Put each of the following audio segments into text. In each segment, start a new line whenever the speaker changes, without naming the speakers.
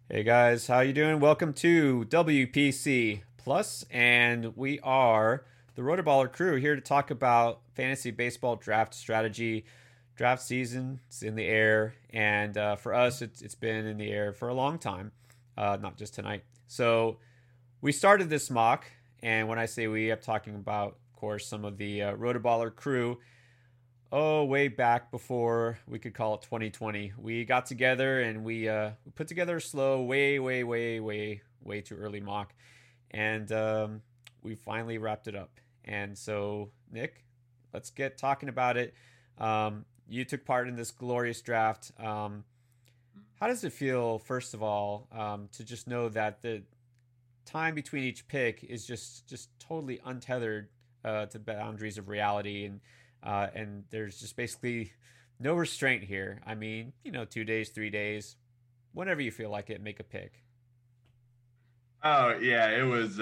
Hey guys, how you doing? Welcome to WPC Plus, and we are the Rotoballer crew here to talk about fantasy baseball draft strategy. Draft season is in the air, and for us, it's been in the air for a long time, not just tonight. So we started this mock, and when I say we, I'm talking about, of course, some of the Rotoballer crew. Oh, way back before we could call it 2020, we got together and we put together a slow, way too early mock, and we finally wrapped it up. And so, Nick, let's get talking about it. You took part in this glorious draft. How does it feel, first of all, to just know that the time between each pick is just totally untethered to boundaries of reality, and there's just basically no restraint here. I mean, 2 days, 3 days, whenever you feel like it, make a pick.
Oh yeah, it was.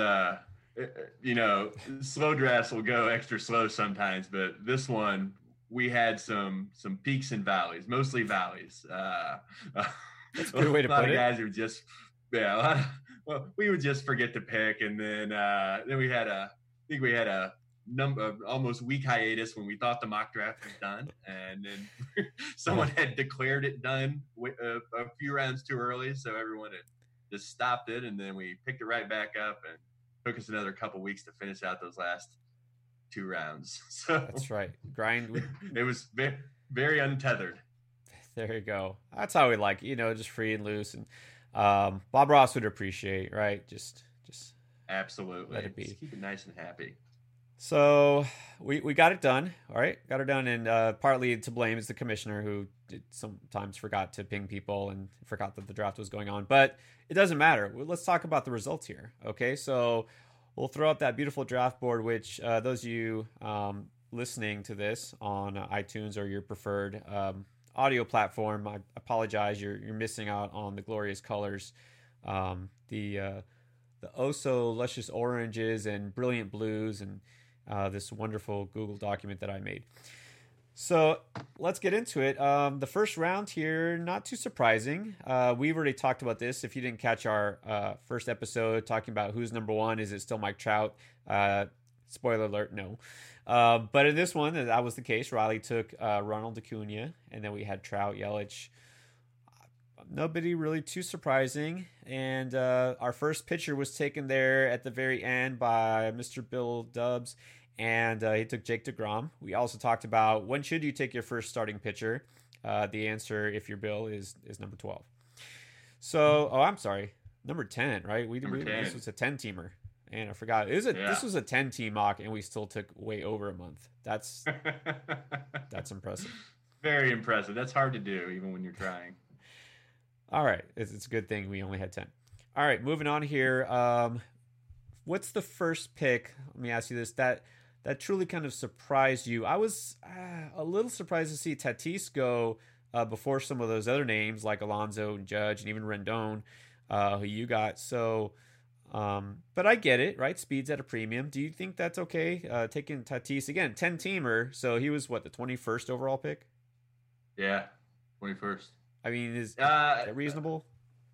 Slow drafts will go extra slow sometimes, but this one we had some peaks and valleys, mostly valleys.
That's a
A
good way to
lot
put
of
it.
guys would just yeah, well, we would just forget to pick, and then we had I think we had a number almost week hiatus when we thought the mock draft was done, and then
Yeah,
someone had declared it done a few rounds too early, so everyone had just stopped it, and then we picked it right back up, and took us another couple weeks to finish out those last two rounds. So
that's right. Grind.
it was very untethered.
There you go. That's how we like, just free and loose. And Bob Ross would appreciate, right? Just let
Absolutely,
it be.
just keep it nice and happy.
So we got it done. All right, got it done, and partly to blame is the commissioner who sometimes forgot to ping people and forgot that the draft was going on. But it doesn't matter. Let's talk about the results here. Okay, so we'll throw up that beautiful draft board, which those of you listening to this on iTunes or your preferred audio platform, I apologize. You're missing out on the glorious colors, the oh so luscious oranges and brilliant blues and this wonderful Google document that I made. So let's get into it. The first round here, not too surprising. We've already talked about this. If you didn't catch our first episode talking about who's number one, is it still Mike Trout? Spoiler alert, no. But in this one, that was the case. Riley took Ronald Acuna, and then we had Trout, Yelich. Nobody really too surprising. And our first pitcher was taken there at the very end by Mr. Bill Dubs, and he took Jake DeGrom. We also talked about when should you take your first starting pitcher. The answer, if you're Bill, is number 12. So, oh, I'm sorry, number 10, right?
Number
This
10.
was a 10 teamer, and I forgot this
Yeah.
was a 10 team mock, and we still took way over a month. That's impressive.
Very impressive. That's hard to do, even when you're trying.
All right, it's a good thing we only had 10. All right, moving on here. What's the first pick? Let me ask you this. That truly kind of surprised you. I was a little surprised to see Tatis go before some of those other names like Alonso and Judge and even Rendon, who you got. So, but I get it, right? Speed's at a premium. Do you think that's okay? Taking Tatis again, 10 teamer. So he was what, the 21st overall pick?
Yeah, 21st.
I mean, is
Uh,
that reasonable?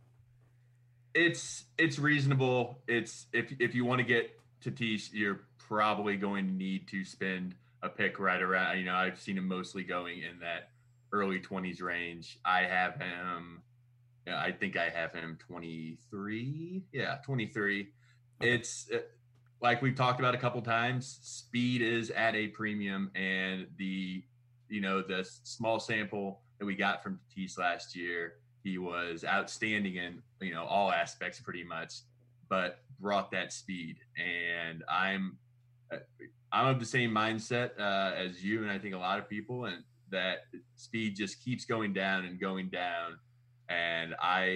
it's reasonable. It's if you want to get Tatis, you're probably going to need to spend a pick right around. I've seen him mostly going in that early 20s range. I have him. Yeah, I think I have him 23. Yeah, 23.
Okay.
It's like we've talked about a couple times. Speed is at a premium, and the small sample that we got from Tatis last year, he was outstanding in all aspects pretty much, but brought that speed. And uh, I'm of the same mindset as you, and I think a lot of people, and that speed just keeps going down and going down. And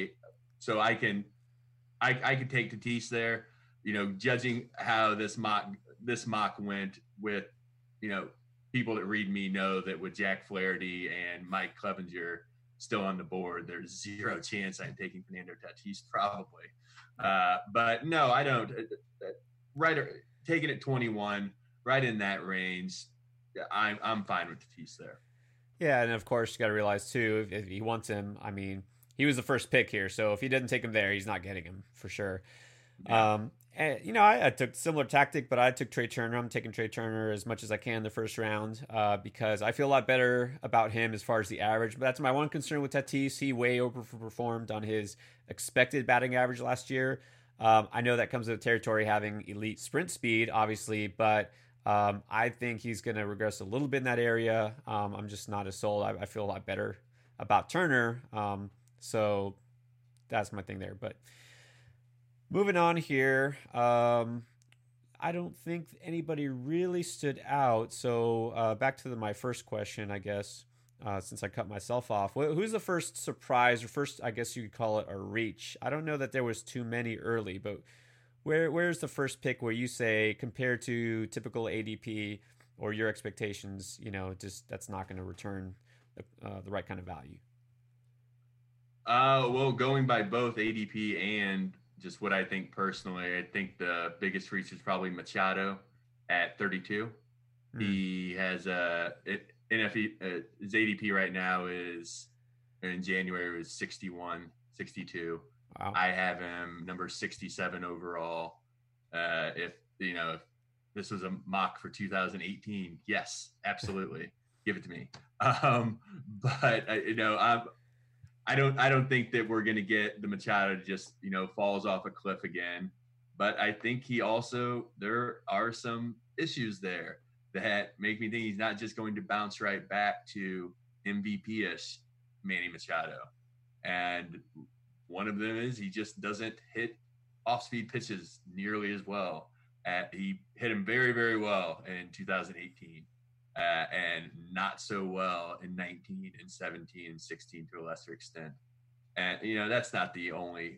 I could take Tatis there. Judging how this mock went with, you know, people that read me know that with Jack Flaherty and Mike Clevenger still on the board, there's zero chance I'm taking Fernando Tatis probably. But no, I don't. Right, taking it 21, right in that range. I'm fine with Tatis there.
Yeah, and of course you got to realize too if he wants him. I mean, he was the first pick here. So if he doesn't take him there, he's not getting him for sure.
Yeah.
And, I took similar tactic, but I took Trey Turner. I'm taking Trey Turner as much as I can the first round because I feel a lot better about him as far as the average. But that's my one concern with Tatis. He way overperformed on his expected batting average last year. I know that comes with the territory having elite sprint speed, obviously, but I think he's going to regress a little bit in that area. I'm just not as sold. I feel a lot better about Turner. So that's my thing there. But moving on here, I don't think anybody really stood out. So back to my first question, I guess, since I cut myself off. Who's the first surprise, or first, I guess you could call it a reach? I don't know that there was too many early, but where's the first pick where you say, compared to typical ADP or your expectations, just that's not going to return the right kind of value?
Well, going by both ADP and just what I think personally, I think the biggest reach is probably Machado at 32.
Hmm.
He has his ADP right now is in January was 61, 62.
Wow.
I have him number 67 overall. If this was a mock for 2018, yes, absolutely, give it to me. But I don't think that we're going to get the Machado just, falls off a cliff again. But I think there are some issues there that make me think he's not just going to bounce right back to MVP-ish Manny Machado. And one of them is he just doesn't hit off-speed pitches nearly as well. He hit him very, very well in 2018. And not so well in 19 and 17 and 16 to a lesser extent. And, that's not the only,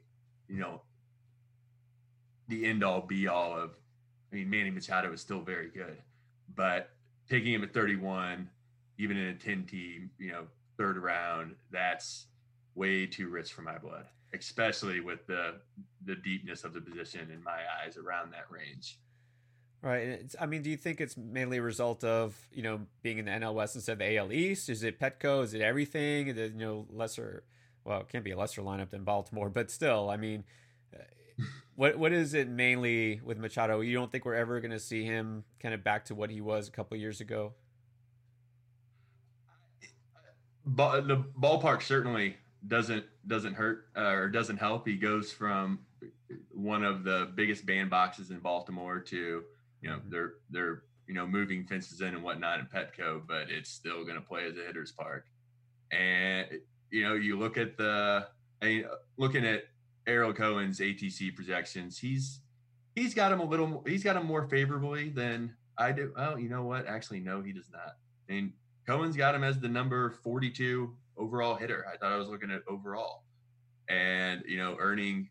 the end all be all of, Manny Machado is still very good, but taking him at 31, even in a 10 team, third round, that's way too rich for my blood, especially with the deepness of the position in my eyes around that range.
Right. Do you think it's mainly a result of, being in the NL West instead of the AL East? Is it Petco? Is it everything? Lesser, well, it can't be a lesser lineup than Baltimore, but still, what is it mainly with Machado? You don't think we're ever going to see him kind of back to what he was a couple of years ago?
But the ballpark certainly doesn't hurt or doesn't help. He goes from one of the biggest bandboxes in Baltimore to they're moving fences in and whatnot in Petco, but it's still going to play as a hitter's park. And you look at looking at Errol Cohen's ATC projections, he's got him more favorably than I do. Well, you know what? Actually, no, he does not. Cohen's got him as the number 42 overall hitter. I thought I was looking at overall, and earning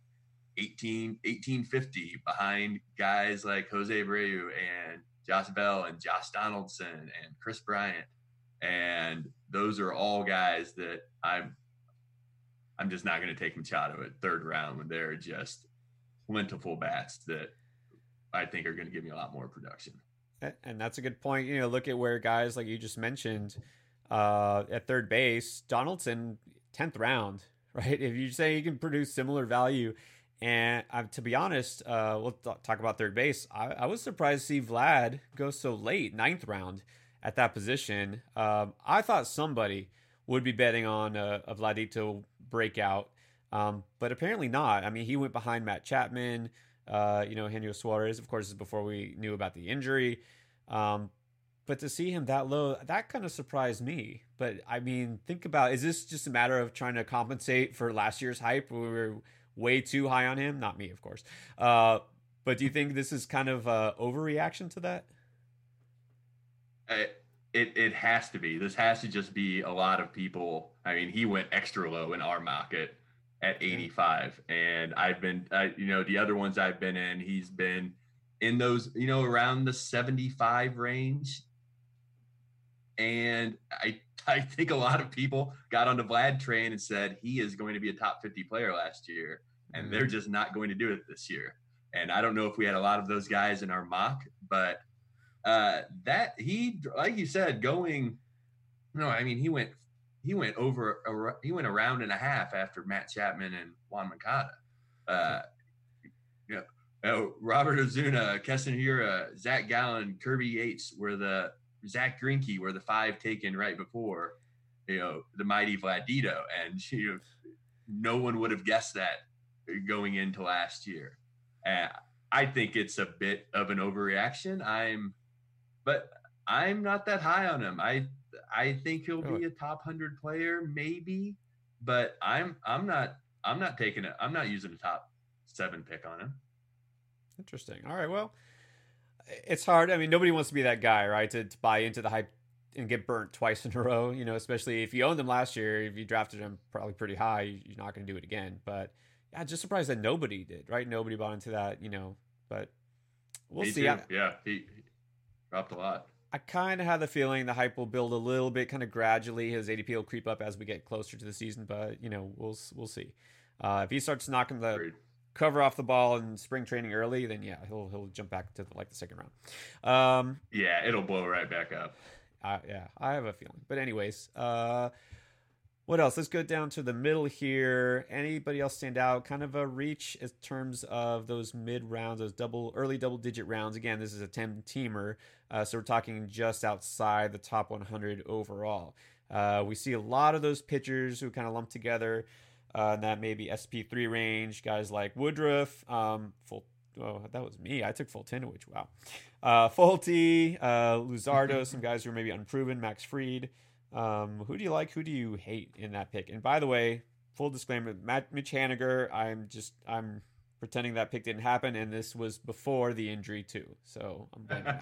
1850 behind guys like Jose Abreu and Josh Bell and Josh Donaldson and Chris Bryant. And those are all guys that I'm just not going to take Machado at third round when they're just plentiful bats that I think are going to give me a lot more production.
And that's a good point. Look at where guys like you just mentioned at third base, Donaldson, 10th round, right? If you say you can produce similar value. And to be honest, we'll talk about third base. I was surprised to see Vlad go so late, 9th round at that position. I thought somebody would be betting on a Vladito breakout, but apparently not. He went behind Matt Chapman, Eugenio Suarez. Of course, this is before we knew about the injury. But to see him that low, that kind of surprised me. But think about, is this just a matter of trying to compensate for last year's hype? We were way too high on him. Not me, of course. But do you think this is kind of a overreaction to that?
It has to be. This has to just be a lot of people. He went extra low in our market at 85, and I've been, the other ones I've been in, he's been in those, around the 75 range. And I think a lot of people got on the Vlad train and said he is going to be a top 50 player last year, and they're just not going to do it this year. And I don't know if we had a lot of those guys in our mock, but that he, like you said, he he went a round and a half after Matt Chapman and Juan Moncada. You know, Robert Ozuna, Keston Hiura, Zach Gallen, Kirby Yates Zach Greinke were the 5 taken right before, the mighty Vladito, and no one would have guessed that going into last year. I think it's a bit of an overreaction. But I'm not that high on him. I think he'll be a top 100 player, maybe, but I'm not using a top 7 pick on him.
Interesting. All right. Well, it's hard. I mean, nobody wants to be that guy, right? To buy into the hype and get burnt twice in a row, especially if you owned them last year, if you drafted him probably pretty high, you're not going to do it again. But yeah, just surprised that nobody did, right? Nobody bought into that, but we'll see.
Yeah, he dropped a lot.
I kind of have the feeling the hype will build a little bit kind of gradually. His ADP will creep up as we get closer to the season, but we'll see. If he starts knocking the cover off the ball in spring training early, then yeah, he'll jump back to the second round.
Yeah, it'll blow right back up.
Yeah, I have a feeling. But anyways, what else? Let's go down to the middle here. Anybody else stand out? Kind of a reach in terms of those mid rounds, those early double digit rounds. Again, this is a 10-teamer, so we're talking just outside the top 100 overall. We see a lot of those pitchers who kind of lump together in that maybe SP3 range. Guys like Woodruff, that was me. I took Fultonowicz. Wow. Fulte, Luzardo, some guys who are maybe unproven. Max Fried. Who do you like? Who do you hate in that pick? And by the way, full disclaimer, Mitch Haniger, I'm pretending that pick didn't happen, and this was before the injury too. So I'm blaming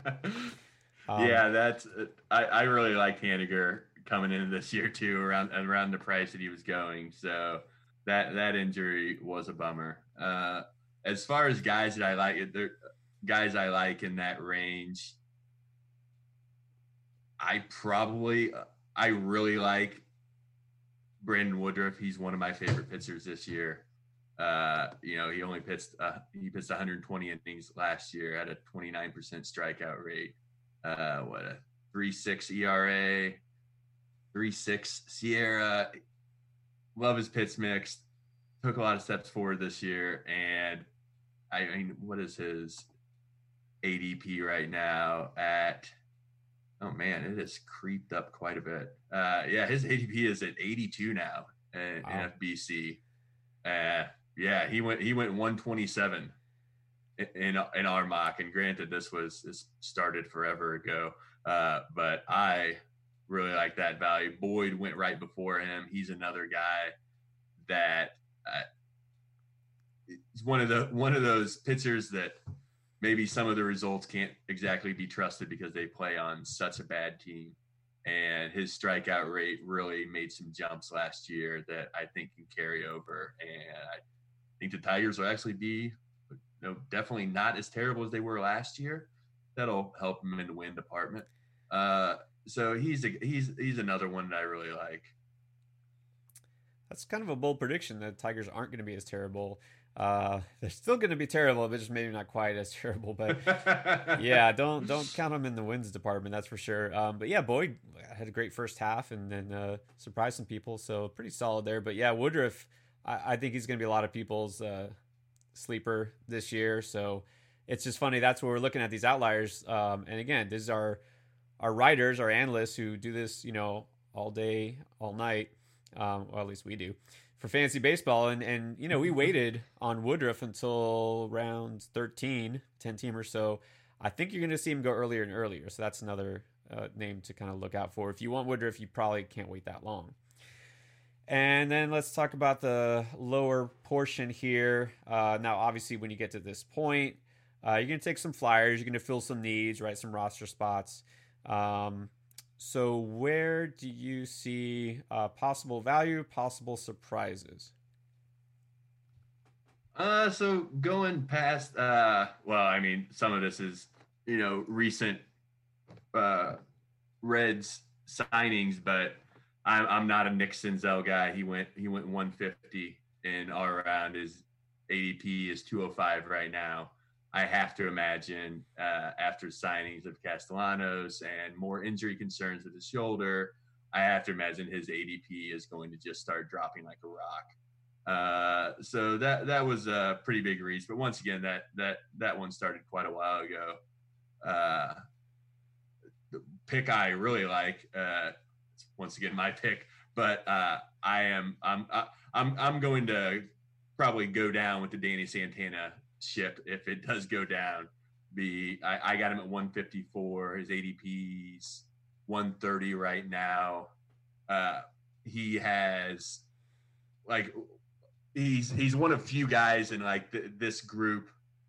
yeah, I really liked Haniger coming into this year too, around the price that he was going. So that injury was a bummer. As far as guys that I like, guys I like in that range, I really like Brandon Woodruff. He's one of my favorite pitchers this year. He only pitched 120 innings last year at a 29% strikeout rate. A 3.6 ERA, 3.6 Sierra. Love his pitch mix. Took a lot of steps forward this year, and I mean, what is his ADP right now at? Oh man, it has creeped up quite a bit. His ADP is at 82 now in FBC. Yeah, he went 127 in our mock, and granted, this started forever ago. But I really like that value. Boyd went right before him. He's another guy that he's one of those pitchers that maybe some of the results can't exactly be trusted because they play on such a bad team. And his strikeout rate really made some jumps last year that I think can carry over. And I think the Tigers will actually be definitely not as terrible as they were last year. That'll help him in the win department. So he's another one that I really like.
That's kind of a bold prediction that Tigers aren't going to be as terrible. They're still going to be terrible, but just maybe not quite as terrible. But yeah, don't count them in the wins department, that's for sure. But yeah, Boyd had a great first half and then surprised some people, so pretty solid there. But yeah, Woodruff, I think he's going to be a lot of people's sleeper this year. So it's just funny. That's where we're looking at these outliers. And again, these are our writers, our analysts who do this, all day, all night. Or at least we do for fantasy baseball. And we waited on Woodruff until round 13, 10-teamer. So I think you're going to see him go earlier and earlier. So that's another name to kind of look out for. If you want Woodruff, you probably can't wait that long. And then let's talk about the lower portion here. Now, obviously, when you get to this point, you're going to take some flyers. You're going to fill some needs, right? Some roster spots. So where do you see possible value, possible surprises?
So going past, some of this is, recent Reds signings, but I'm not a Nick Senzel guy. He went 150 in our round. His ADP is 205 right now. I have to imagine after signings of Castellanos and more injury concerns with his shoulder, I have to imagine his ADP is going to just start dropping like a rock. So that was a pretty big reach. But once again, that one started quite a while ago. The pick I really like, once again my pick, but I'm going to probably go down with the Danny Santana ship if it does go down. I got him at 154. His ADP's 130 right now. He has like he's one of few guys in like this group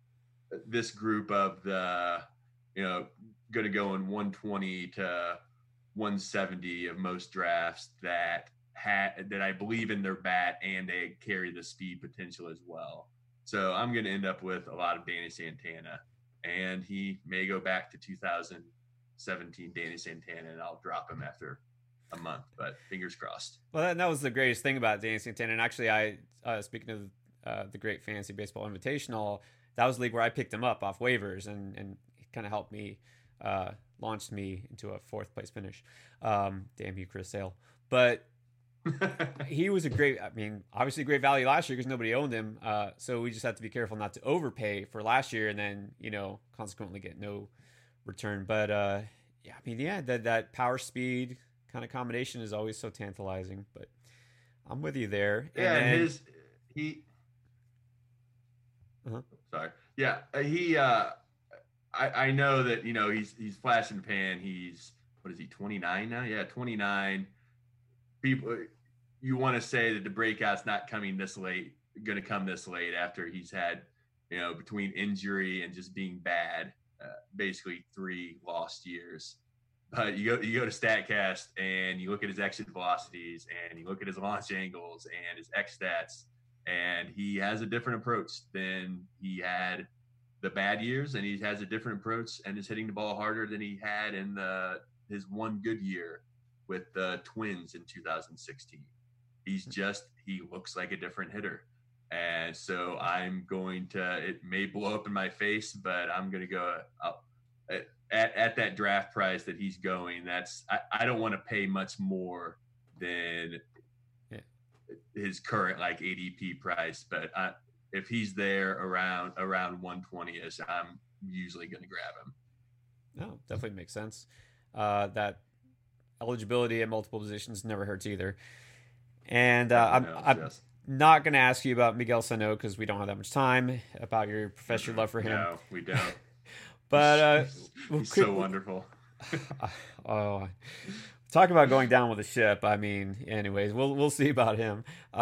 of the going to go in 120 to 170 of most drafts that I believe in their bat and they carry the speed potential as well. So I'm going to end up with a lot of Danny Santana, and he may go back to 2017 Danny Santana, and I'll drop him after a month, but fingers crossed.
Well, that was the greatest thing about Danny Santana. And actually, speaking of the Great Fantasy Baseball Invitational, that was the league where I picked him up off waivers, and it kind of helped me, launched me into a 4th place finish. Damn you, Chris Sale. But he was obviously great value last year because nobody owned him. So we just have to be careful not to overpay for last year and then, consequently get no return. But that power speed kind of combination is always so tantalizing. But I'm with you there.
Yeah, and sorry. Yeah, I know that he's flash in the pan. He's, what is he, 29 now? Yeah, 29. People, you want to say that the breakout's not coming this late, going to come this late after he's had, between injury and just being bad, basically 3 lost years. But you go to Statcast and you look at his exit velocities and you look at his launch angles and his X stats, and he has a different approach than he had the bad years, and he has a different approach and is hitting the ball harder than he had in his one good year with the Twins in 2016. He looks like a different hitter. And so it may blow up in my face, but I'm going to go at that draft price that he's going. I don't want to pay much more than his current like ADP price, but if he's there around 120ish, I'm usually going to grab him.
No, definitely makes sense. That eligibility at multiple positions never hurts either. And I'm not going to ask you about Miguel Sano because we don't have that much time, about your professional love for him.
No, we don't.
But
he's so wonderful.
Talk about going down with a ship. Anyways, we'll see about him.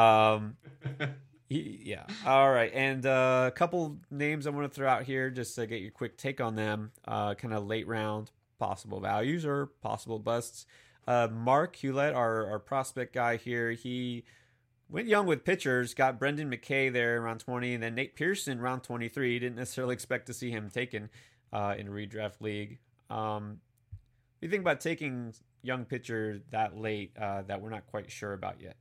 Yeah. All right. And a couple names I want to throw out here just to get your quick take on them. Kind of late round possible values or possible busts. Mark Hewlett, our prospect guy here, he went young with pitchers, got Brendan McKay there around 20, and then Nate Pearson around 23. Didn't necessarily expect to see him taken in a redraft league. What do you think about taking young pitcher that late that we're not quite sure about yet?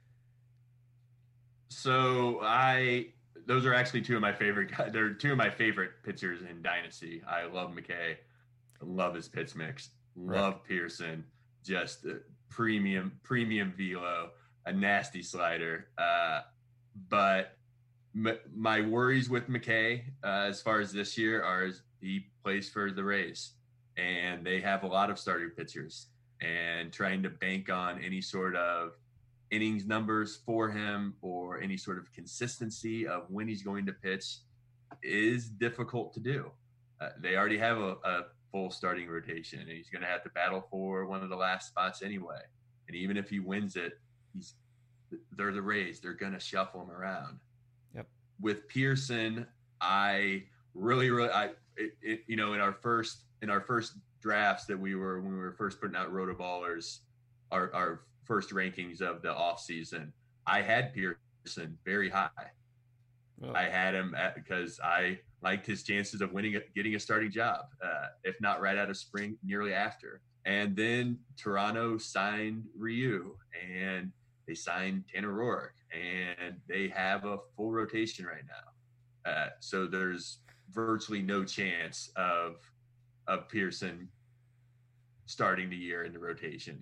So those are actually 2 of my favorite guys. They're 2 of my favorite pitchers in Dynasty. I love McKay. I love his pitch mix. Love right. Pearson. Just a premium velo, a nasty slider. But my worries with McKay as far as this year are he plays for the Rays, and they have a lot of starter pitchers, and trying to bank on any sort of innings numbers for him or any sort of consistency of when he's going to pitch is difficult to do. They already have a full starting rotation, and he's going to have to battle for one of the last spots anyway. And even if he wins it, they're the Rays. They're going to shuffle him around.
Yep. With
Pearson, I really, in our first drafts that when we were first putting out Rotoballers, our first rankings of the off season, I had Pearson very high. Oh. I had him because I liked his chances of getting a starting job, if not right out of spring, nearly after. And then Toronto signed Ryu, and they signed Tanner Roark, and they have a full rotation right now. So there's virtually no chance of Pearson starting the year in the rotation.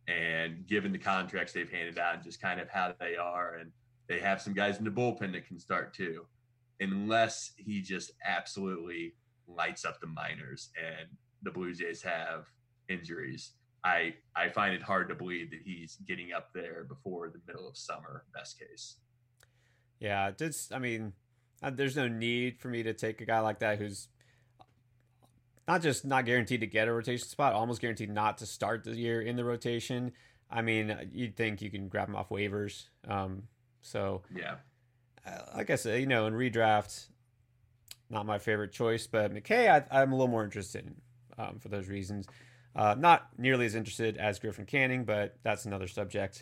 And given the contracts they've handed out and just kind of how they are, and they have some guys in the bullpen that can start too, unless he just absolutely lights up the minors and the Blue Jays have injuries, I find it hard to believe that he's getting up there before the middle of summer, best case.
Yeah, there's no need for me to take a guy like that who's not just not guaranteed to get a rotation spot, almost guaranteed not to start the year in the rotation. I mean, you'd think you can grab him off waivers. So
yeah,
like I said, in redraft, not my favorite choice, but McKay, I'm a little more interested in for those reasons. Not nearly as interested as Griffin Canning, but that's another subject.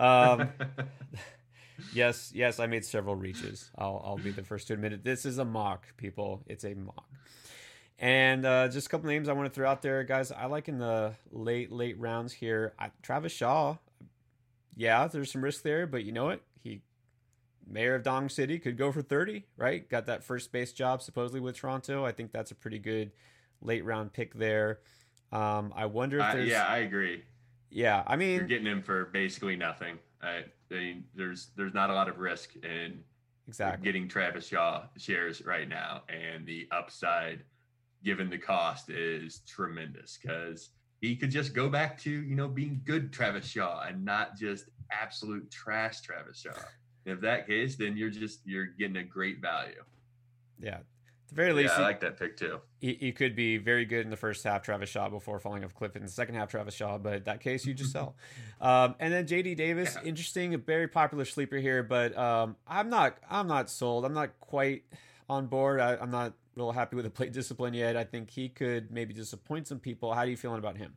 Yes, I made several reaches. I'll be the first to admit it. This is a mock, people. It's a mock. And just a couple names I want to throw out there, guys. I like in the late rounds here. Travis Shaw. Yeah, there's some risk there, but you know what? He, mayor of Dong City, could go for 30, right? Got that first base job supposedly with Toronto. I think that's a pretty good late round pick there. I wonder if there's...
Yeah, I agree.
Yeah, I mean...
You're getting him for basically nothing. I mean, there's not a lot of risk in getting Travis Shaw shares right now, and the upside, given the cost, is tremendous because he could just go back to being good Travis Shaw and not just absolute trash Travis Shaw. And if that case, then you're getting a great value.
Yeah. At the very least,
I like that pick too.
He could be very good in the first half, Travis Shaw, before falling off a cliff in the second half, Travis Shaw. But in that case, you just sell. And then JD Davis, interesting, a very popular sleeper here, but I'm not sold. I'm not quite on board. I'm not real happy with the plate discipline yet. I think he could maybe disappoint some people. How are you feeling about him?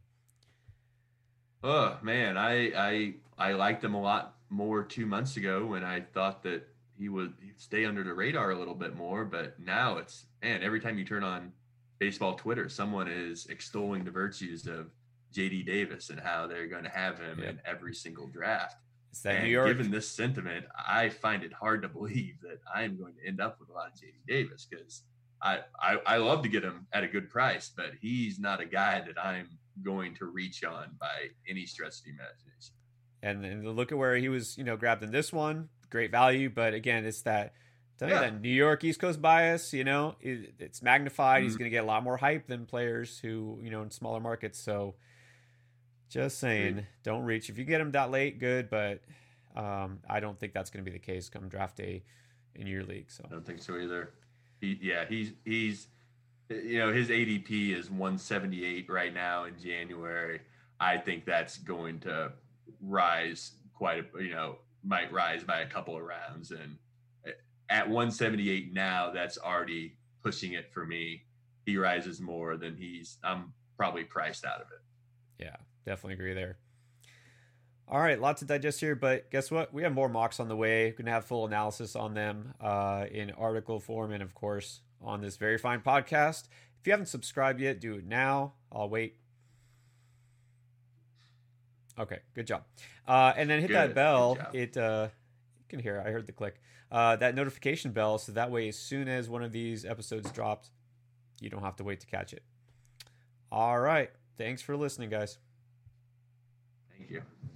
Oh man, I liked him a lot more 2 months ago when I thought that he'd stay under the radar a little bit more, but now every time you turn on baseball Twitter, someone is extolling the virtues of JD Davis and how they're going to have him in every single draft.
It's that New York.
Given this sentiment, I find it hard to believe that I'm going to end up with a lot of JD Davis because I love to get him at a good price, but he's not a guy that I'm going to reach on by any stretch of the imagination.
And look at where he was, grabbed in this one. Great value, but again, it's that New York East Coast bias. It's magnified. He's going to get a lot more hype than players who in smaller markets. So, just saying, don't reach. If you get him that late, good, but I don't think that's going to be the case come draft day in your league. So
I don't think so either. He's his ADP is 178 right now in January. I think that's going to rise might rise by a couple of rounds, and at 178 now, that's already pushing it for me. He rises more than I'm probably priced out of it.
Yeah, definitely agree there. All right, lots to digest here, but guess what? We have more mocks on the way. We're going to have full analysis on them in article form and, of course, on this very fine podcast. If you haven't subscribed yet, do it now. I'll wait. Okay, good job. And then hit that bell. You can hear it. I heard the click. That notification bell, so that way as soon as one of these episodes drops, you don't have to wait to catch it. All right. Thanks for listening, guys.
Thank you.